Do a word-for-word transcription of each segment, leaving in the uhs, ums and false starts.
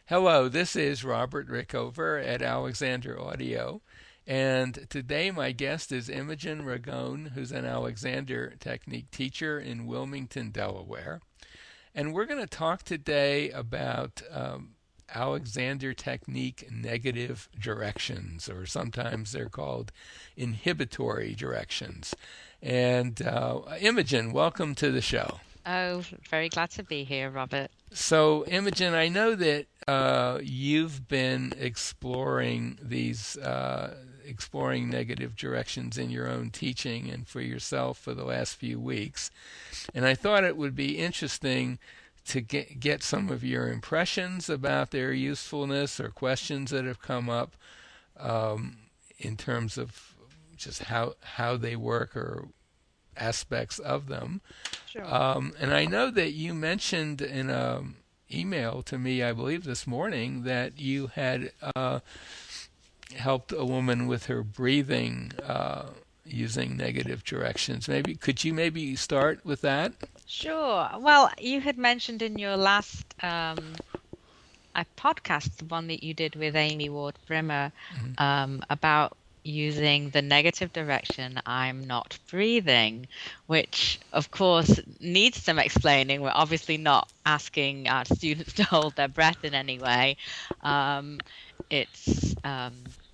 Hello, this is Robert Rickover at Alexander Audio, and today my guest is Imogen Ragone, who's an Alexander Technique teacher in Wilmington, Delaware. And we're going to talk today about um, Alexander Technique negative directions, or sometimes they're called inhibitory directions. And uh, Imogen, welcome to the show. Oh, very glad to be here, Robert. So, Imogen, I know that uh, you've been exploring these, uh, exploring negative directions in your own teaching and for yourself for the last few weeks. And I thought it would be interesting to get, get some of your impressions about their usefulness or questions that have come up um, in terms of just how, how they work or aspects of them. Sure. Um, and I know that you mentioned in an email to me, I believe this morning, that you had uh, helped a woman with her breathing uh, using negative directions. Maybe could you maybe start with that? Sure. Well, you had mentioned in your last um, a podcast, the one that you did with Amy Ward Brimmer, Mm-hmm. um, about using the negative direction, I'm not breathing, which of course needs some explaining. We're obviously not asking our students to hold their breath in any way. Um, it's um,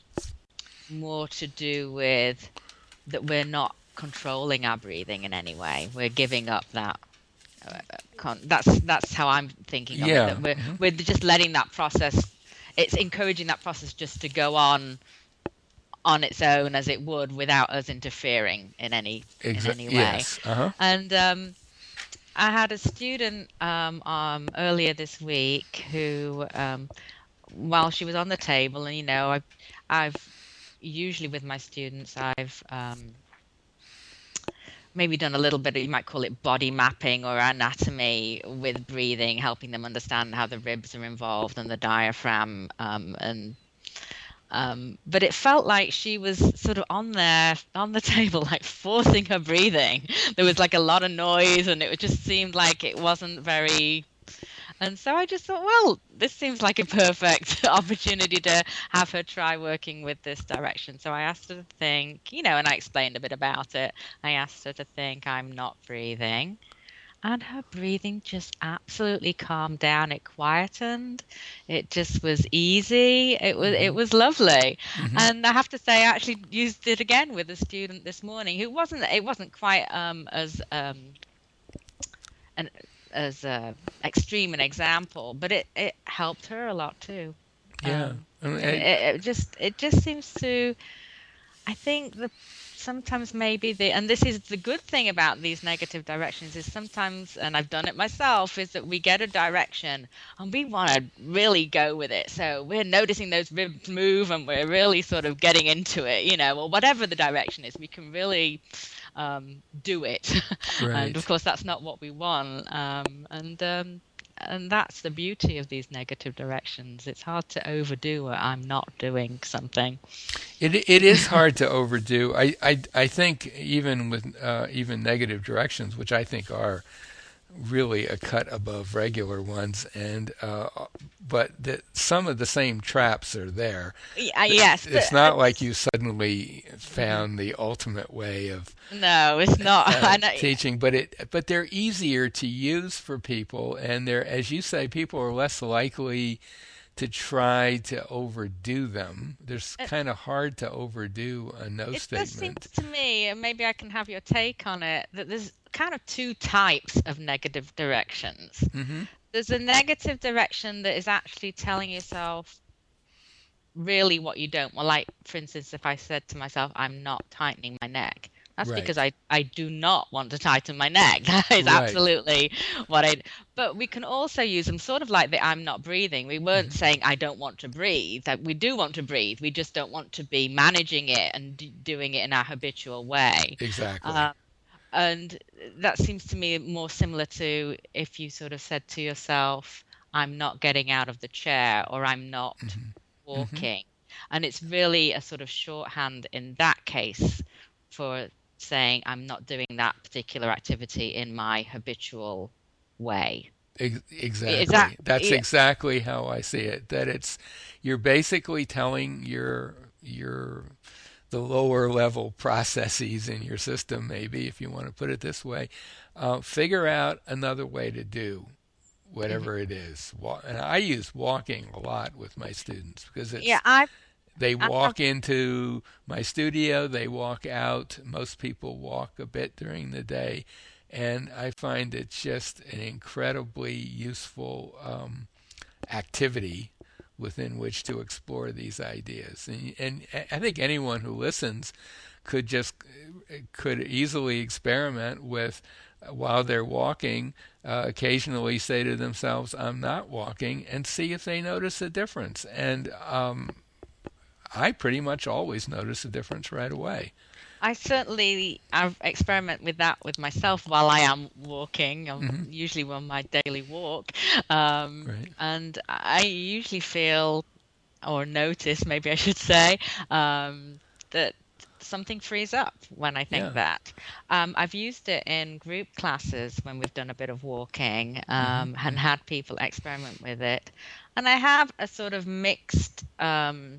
more to do with that we're not controlling our breathing in any way. We're giving up that. Uh, con- that's that's how I'm thinking of it. Yeah. That we're Mm-hmm. we're just letting that process. It's encouraging that process just to go on on its own as it would without us interfering in any in Exa- any way. yes. Uh-huh. And um, I had a student um, um, earlier this week who, um, while she was on the table, and you know, I, I've usually with my students, I've um, maybe done a little bit of, you might call it body mapping or anatomy with breathing, helping them understand how the ribs are involved and the diaphragm. Um, and um, but it felt like she was sort of on there, on the table, like forcing her breathing. There was like a lot of noise, and it just seemed like it wasn't very. And so I just thought, well, this seems like a perfect opportunity to have her try working with this direction. So I asked her to think, you know, and I explained a bit about it. I asked her to think, I'm not breathing. And her breathing just absolutely calmed down. It quietened. It just was easy. It was Mm-hmm. it was lovely. Mm-hmm. And I have to say, I actually used it again with a student this morning who wasn't. It wasn't quite um, as um, an as uh, extreme an example, but it, it helped her a lot too. Yeah. Um, I mean, it, I, it just it just seems to. I think the sometimes maybe the and this is the good thing about these negative directions is sometimes, and I've done it myself, is that we get a direction and we want to really go with it. So we're noticing those ribs move and we're really sort of getting into it, you know, or whatever the direction is, we can really um, do it. And of right. course, that's not what we want. Um, and um, and that's the beauty of these negative directions. It's hard to overdo it. I'm not doing something. It it is hard to overdo. I I, I think even with uh, even negative directions, which I think are really a cut above regular ones, and uh, but the, some of the same traps are there. Yeah, yes, but It's uh, not like you suddenly mhm. found the ultimate way of No, it's not. uh, I know. teaching, but it but they're easier to use for people, and they're, as you say, people are less likely to try to overdo them. There's It, kind of hard to overdo a no it just seems statement. to me, and maybe I can have your take on it, that there's kind of two types of negative directions. Hmm. There's a negative direction that is actually telling yourself really what you don't want. Like, for instance, if I said to myself, I'm not tightening my neck, that's because Right, I, I do not want to tighten my neck. That is right. absolutely what I. But we can also use them sort of like the I'm not breathing. We weren't Hmm. saying I don't want to breathe. That we do want to breathe. We just don't want to be managing it and d- doing it in our habitual way. Exactly. Uh, and that seems to me more similar to if you sort of said to yourself, I'm not getting out of the chair or I'm not Hmm. Hmm. walking. And it's really a sort of shorthand in that case for saying I'm not doing that particular activity in my habitual way. Ex- Is that exactly. That's yeah, exactly how I see it. That it's you're basically telling your your the lower level processes in your system, maybe if you want to put it this way, uh, figure out another way to do mhm. whatever it is. And I use walking a lot with my students because Yeah, it's I they I have walk into my studio, they walk out. Most people walk a bit during the day, and I find it's just an incredibly useful um, activity within which to explore these ideas. And, and I think anyone who listens could just could easily experiment with uh, while they're walking, uh, occasionally say to themselves, "I'm not walking," and see if they notice a difference. And um, I pretty much always notice a difference right away. I certainly I experiment with that with myself while I am walking. I'm Hmm. usually on my daily walk, um, Right. and I usually feel or notice, maybe I should say, um, that something frees up when I think Yeah. that. Um, I've used it in group classes when we've done a bit of walking, Hmm. um, and Hmm. had people experiment with it, and I have a sort of mixed. Um,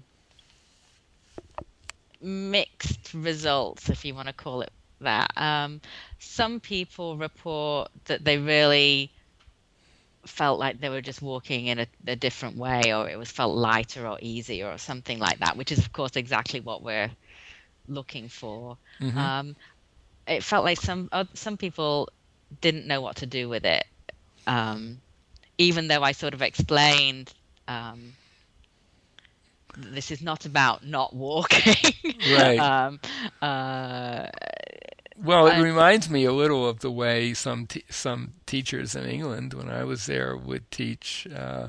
mixed results, if you want to call it that. Um, some people report that they really felt like they were just walking in a, a different way, or it was felt lighter or easier, or something like that, which is, of course, exactly what we're looking for. Hmm. Um, it felt like some uh, some people didn't know what to do with it, um, even though I sort of explained. Um, this is not about not walking. Right. um, uh, Well, it and reminds me a little of the way some t- some teachers in England, when I was there, would teach. Uh,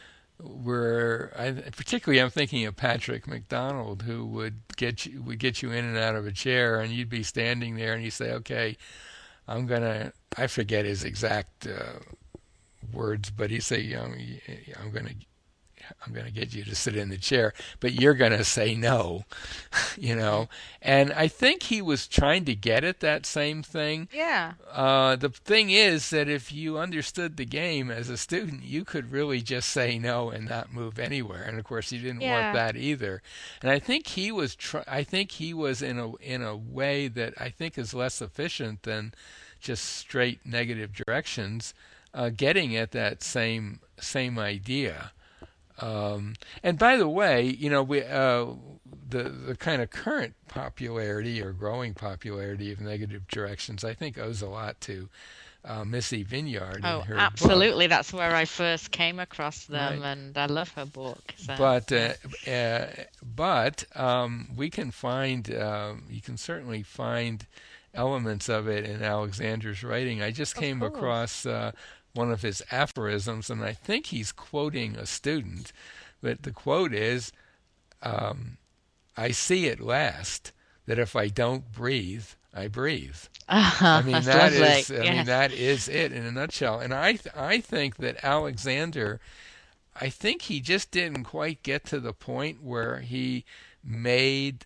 where I particularly I'm thinking of Patrick McDonald, who would get you would get you in and out of a chair, and you'd be standing there, and you say, "Okay, I'm gonna." I forget his exact uh, words, but he say, you know, "I'm gonna I'm going to get you to sit in the chair, but you're going to say no," you mm, know. And I think he was trying to get at that same thing. yeah, Uh, the thing is that if you understood the game as a student, you could really just say no and not move anywhere. And of course, you didn't want yeah. that either. And I think he was. Try- I think he was in a in a way that I think is less efficient than just straight negative directions, uh, getting at that same same idea. Um, and by the way, you know, we uh, the the kind of current popularity or growing popularity of negative directions, I think, owes a lot to uh, Missy Vinyard in Oh, her book, absolutely. That's where I first came across them, right? and I love her book. So, But yeah. uh, uh, but um, we can find um, you can certainly find elements of it in Alexander's writing. I just Of came course. across uh, one of his aphorisms, and I think he's quoting a student, but the quote is, um, "I see at last that if I don't breathe, I breathe." I mean That's that lovely. is I mean Yes. that is it in a nutshell. And I th- I think that Alexander I think he just didn't quite get to the point where he made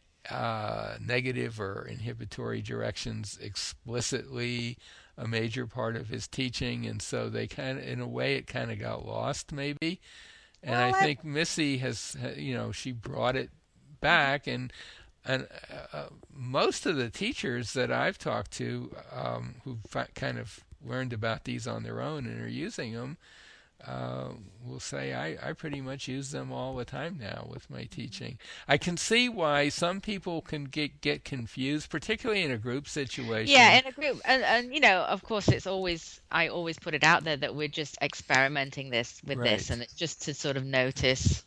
uh, negative or inhibitory directions explicitly a major part of his teaching, and so they kind of, in a way, it kind of got lost, maybe. And I Well, I, think Missy has, you know, she brought it back, and and uh, uh, most of the teachers that I've talked to um, who kind of learned about these on their own and are using them uh, will say I, I pretty much use them all the time now with my teaching. I can see why some people can get, get confused, particularly in a group yeah, situation. in a group, and and you know, of course, it's always I always put it out there that we're just experimenting this with this, Right. and it's just to sort of notice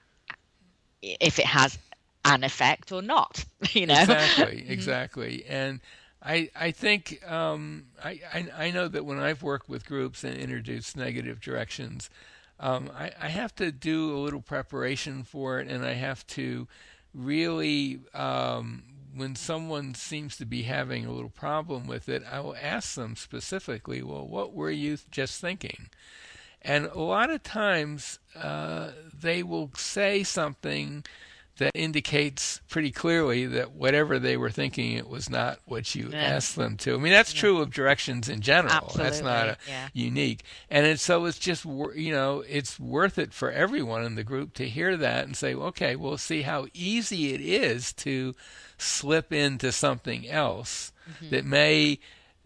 if it has an effect or not. You know. Exactly, Mm. exactly. And I I think um, I, I I know that when I've worked with groups and introduced negative directions, um, I, I have to do a little preparation for it, and I have to really um, when someone seems to be having a little problem with it, I will ask them specifically, well, what were you just thinking? And a lot of times uh, they will say something that indicates pretty clearly that whatever they were thinking, it was not what you Yeah. asked them to. I mean, that's Yeah. true of directions in general. That's not Absolutely. a Yeah. unique. And it's, so it's just, wor- you know, it's worth it for everyone in the group to hear that and say, okay, we'll see how easy it is to slip into something else Hmm. that may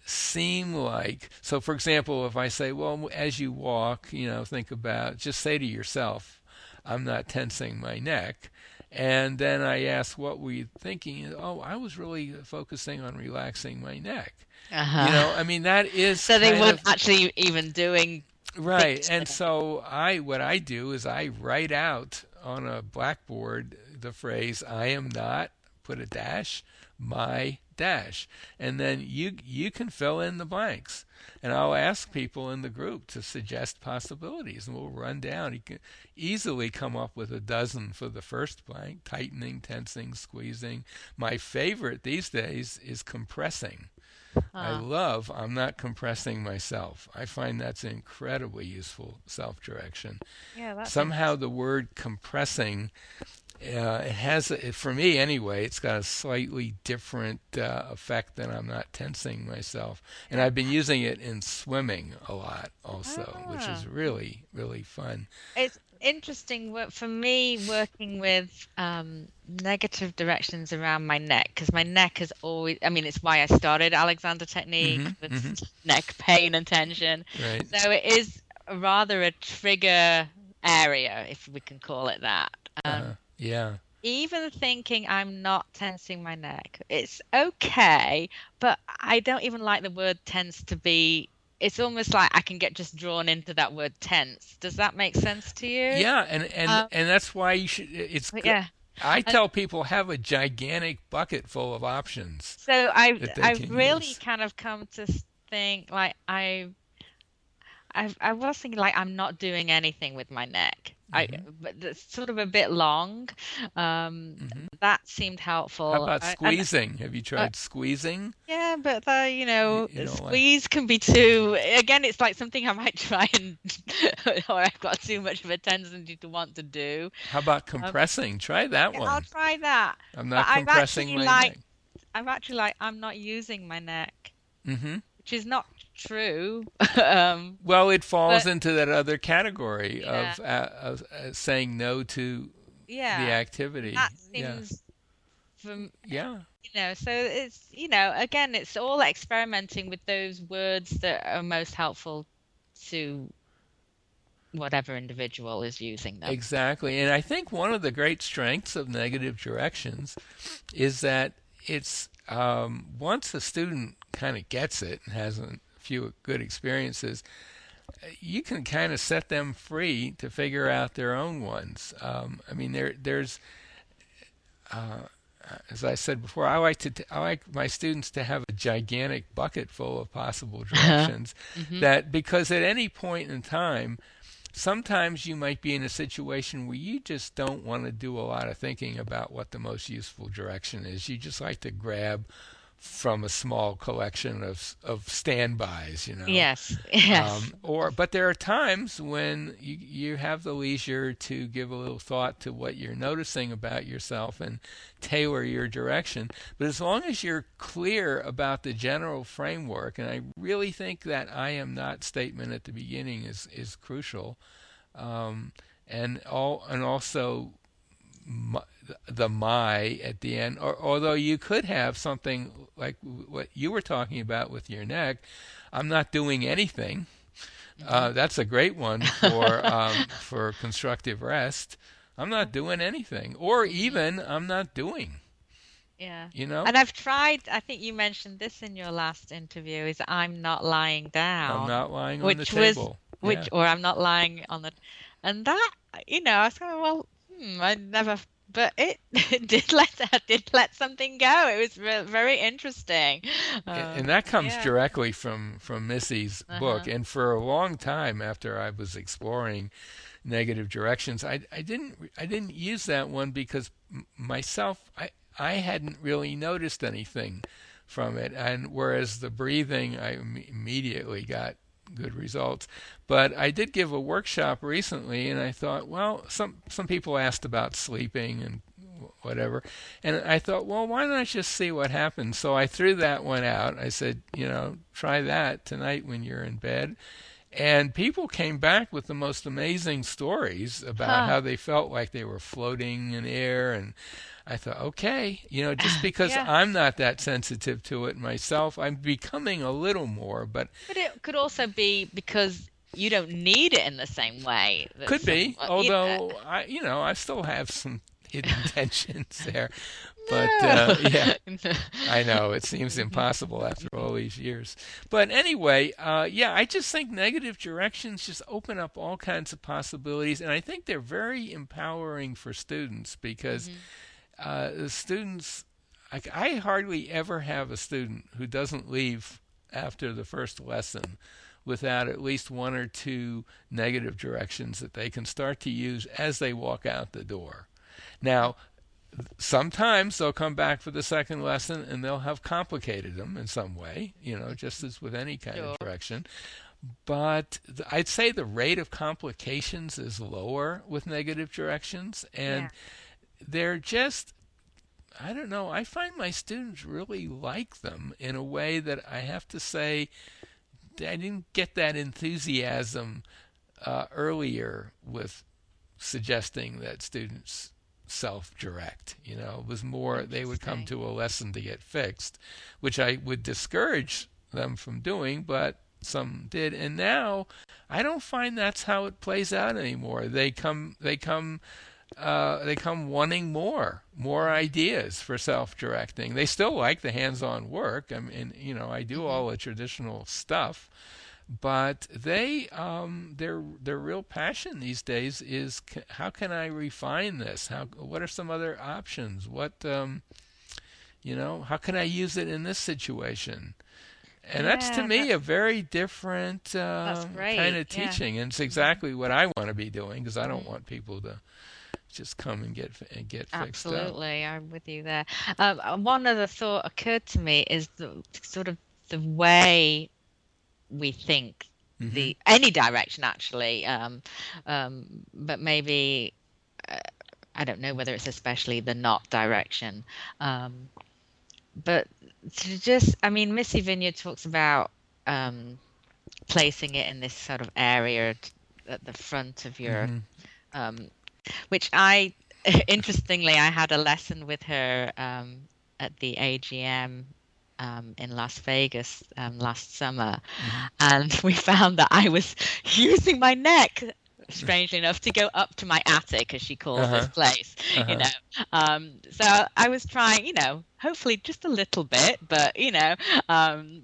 seem like. So, for example, if I say, well, as you walk, you know, think about, just say to yourself, I'm not tensing my neck. And then I ask, what were you thinking? Oh, I was really focusing on relaxing my neck. You know, Uh-huh. I mean, that is So they kind weren't of actually even doing right. things. And so I, what I do is I write out on a blackboard the phrase, I am not, put a dash, my dash. And then you, you can fill in the blanks. And I'll ask people in the group to suggest possibilities, and we'll run down. You can easily come up with a dozen for the first blank: tightening, tensing, squeezing. My favorite these days is compressing. I Uh, love I'm not compressing myself. I find that's incredibly useful self-direction. yeah, that's Somehow interesting. the word compressing, uh, it has, a- for me anyway, it's got a slightly different uh, effect than I'm not tensing myself. And Yeah. I've been using it in swimming a lot also, which Ah. is really, really fun. It's interesting wo- for me working with um, negative directions around my neck because my neck has always, I mean, it's why I started Alexander Technique Hmm. with Hmm. neck pain and tension. Right. So it is rather a trigger area, if we can call it that. Uh-huh. Um, Yeah. even thinking I'm not tensing my neck, it's okay, but I don't even like the word tense to be. It's almost like I can get just drawn into that word tense. Does that make sense to you? Yeah, and and Um, and that's why you should. It's but good. yeah. I And tell people have a gigantic bucket full of options so I've that they I've can really use. kind of come to think like I I I was thinking like I'm not doing anything with my neck. I Hmm. but it's sort of a bit long. Um, Hmm. that seemed How helpful. about I, and squeezing? Have you uh, tried squeezing? yeah, but the you You, know you know, like squeeze can be too. Again, it's like something I might try and or I've got too much of a tendency to want to do. how about Um, compressing? Try that yeah, I'll one. try that. I'm But not I've compressing actually my like neck. I've actually like I'm not using my neck, Hmm. which is not true. um, Well, it falls but into that other category yeah, of, uh, of uh, saying no to the yeah, activity. that Yeah, seems from yeah, you know. So it's you know again, it's all experimenting with those words that are most helpful to whatever individual is using them. exactly. And I think one of the great strengths of negative directions is that it's um, once a student kind of gets it and has a few good experiences, you can kind of set them free to figure out their own ones. Um, I mean, there there's uh, as I said before, I like to t- I like my students to have a gigantic bucket full of possible directions. Hmm. That because at any point in time, sometimes you might be in a situation where you just don't want to do a lot of thinking about what the most useful direction is. You just like to grab from a small collection of of standbys, you know. Yes, yes. Um, or, but there are times when you you have the leisure to give a little thought to what you're noticing about yourself and tailor your direction. But as long as you're clear about the general framework, and I really think that I am not statement at the beginning is is crucial, um, and all and also my, the my at the end. Or, although you could have something like what you were talking about with your neck, I'm not doing anything. Hmm. Uh, that's a great one for um, for constructive rest. I'm not doing anything, or Hmm. even I'm not doing. Yeah. You know, And I've tried, I think you mentioned this in your last interview, is I'm not lying I'm down, not lying on the which was, table. Yeah. which, or I'm not lying on the, and that, you know, I was kind of, well, hmm, I never, but it, it did let that, did let something go. It was re very interesting. Uh, And that comes yeah. directly from from Missy's book. Uh-huh. And for a long time after I was exploring negative directions, I I didn't I didn't use that one because myself I I hadn't really noticed anything from it. And whereas the breathing, I immediately got good results. But I did give a workshop recently, and I thought, well, some some people asked about sleeping and whatever. And I thought, well, why don't I just see what happens? So I threw that one out. I said, you know, try that tonight when you're in bed. And people came back with the most amazing stories about Huh. how they felt like they were floating in air. And I thought, okay, you know, just because Yeah. I'm not that sensitive to it myself, I'm becoming a little more, but But it could also be because you don't need it in the same way that could some, be. uh, you know. Although I, you know, I still have some hidden tensions there. But No. uh, yeah, I know it seems impossible after all these years. But anyway, uh, yeah, I just think negative directions just open up all kinds of possibilities, and I think they're very empowering for students because Hmm. uh, the students, like, I hardly ever have a student who doesn't leave after the first lesson without at least one or two negative directions that they can start to use as they walk out the door. Now, sometimes they'll come back for the second lesson and they'll have complicated them in some way, you know, just as with any kind of Sure. direction. But th- I'd say the rate of complications is lower with negative directions, and Yeah. they're just, I don't know, I find my students really like them in a way that I have to say I didn't get that enthusiasm uh, earlier with suggesting that students self-direct. You know, it was more they would come Interesting. to a lesson to get fixed, which I would discourage them from doing, but some did. And now I don't find that's how it plays out anymore. They come they come uh, they come wanting more, more ideas for self-directing. They still like the hands-on work. I mean, you know, I do Hmm. all the traditional stuff, but they um, their their real passion these days is c- how can I refine this? How what are some other options? What um, you know, how can I use it in this situation? And that's to Yeah, me a that's very different that's um, kind great. of Yeah. teaching, and it's Hmm. exactly what I want to be doing because I don't Hmm. want people to just come and get and get fixed up. Absolutely, I'm with you there. Um, uh, one other thought occurred to me is the sort of the way we think Hmm. the any direction actually, um, um, but maybe uh, I don't know whether it's especially the not direction, um, but to just I mean, Missy Vineyard talks about um, placing it in this sort of area t- at the front of your Hmm. um, which I, interestingly, I had a lesson with her um, at the A G M um, in Las Vegas um, last summer, Hmm. and we found that I was using my neck, strangely enough, to go up to my attic, as she calls this Uh-huh. place, you Uh-huh. know. Um, so I was trying, you know, hopefully just a little bit, but you know, um,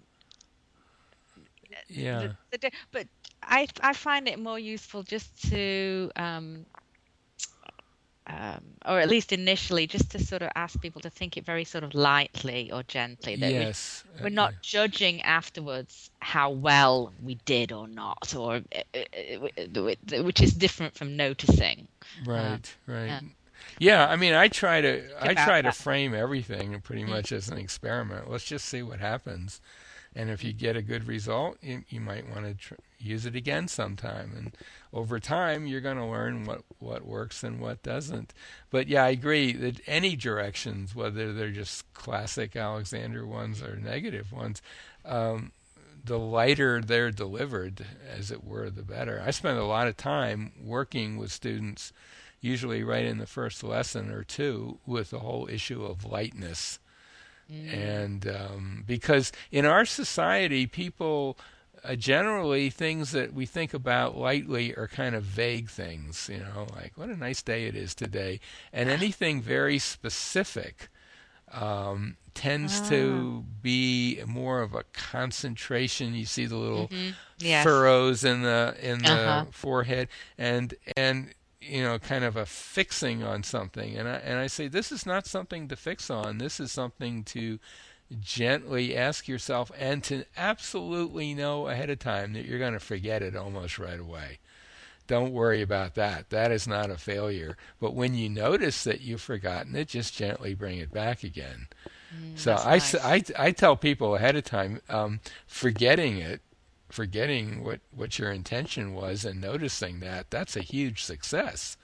the, Yeah. the, but I I find it more useful just to um, um, or at least initially, just to sort of ask people to think it very sort of lightly or gently, that we Yes. Uh, we're yeah. not judging afterwards how well we did or not, or uh, uh, uh, which is different from noticing. Um, Right. Right. yeah, Yeah, I mean, I try to think I about try to that. frame everything pretty Mm, much as an experiment. Let's just see what happens. And if mm, you get a good result, you, you might want to tr- use it again sometime. And over time, you're going to learn what, what works and what doesn't. But yeah, I agree that any directions, whether they're just classic Alexander ones or negative ones, um, the lighter they're delivered, as it were, the better. I spend a lot of time working with students, usually right in the first lesson or two, with the whole issue of lightness mm. and um, because in our society, people uh, generally things that we think about lightly are kind of vague things, you know, like what a nice day it is today, and anything very specific um, tends Ah, to be more of a concentration. You see the little mm-hmm. Yes. furrows in the in Uh-huh. the forehead, and and you know, kind of a fixing on something. And I and I say this is not something to fix on. This is something to gently ask yourself and to absolutely know ahead of time that you're going to forget it almost right away. Don't worry about that. That is not a failure. But when you notice that you've forgotten it, just gently bring it back again. Mm, So that's I, nice. I, I tell people ahead of time, um, forgetting it, forgetting what, what your intention was and noticing that, that's a huge success.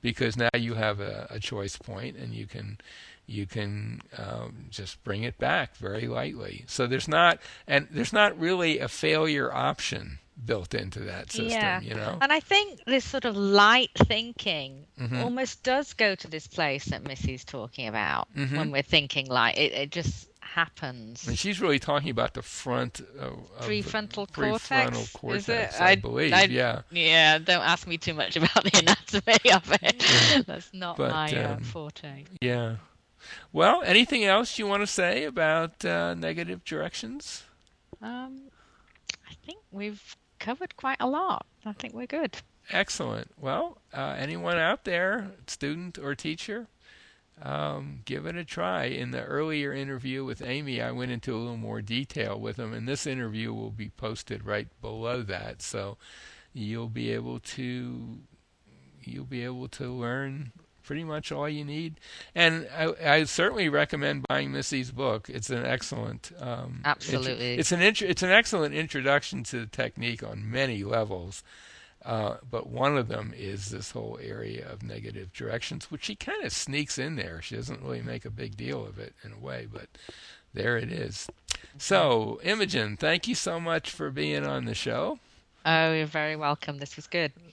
because now you have a, a choice point, and you can you can um, just bring it back very lightly. So there's not and there's not really a failure option built into that system, Yeah. you know. And I think this sort of light thinking Hmm. almost does go to this place that Missy's talking about Hmm. when we're thinking light. It, it just And happens. she's really talking about the front of, of the Prefrontal prefrontal cortex, is it? cortex, I I, believe. I, Yeah. yeah, don't ask me too much about the anatomy of Yeah. it. That's not But my uh, um, forte. yeah. Well, anything else you want to say about uh, negative directions? Um, I think we've covered quite a lot. I think we're good. Excellent. Well, uh, anyone out there, student or teacher, um, give it a try. In the earlier interview with Amy, I went into a little more detail with them, and this interview will be posted right below that, so you'll be able to you'll be able to learn pretty much all you need. And I, I certainly recommend buying Missy's book. It's an excellent um, intro- Absolutely. it's an intro- it's an excellent introduction to the technique on many levels. Uh, but one of them is this whole area of negative directions, which she kind of sneaks in there. She doesn't really make a big deal of it in a way, but there it is. So, Imogen, thank you so much for being on the show. Oh, you're very welcome. This was good.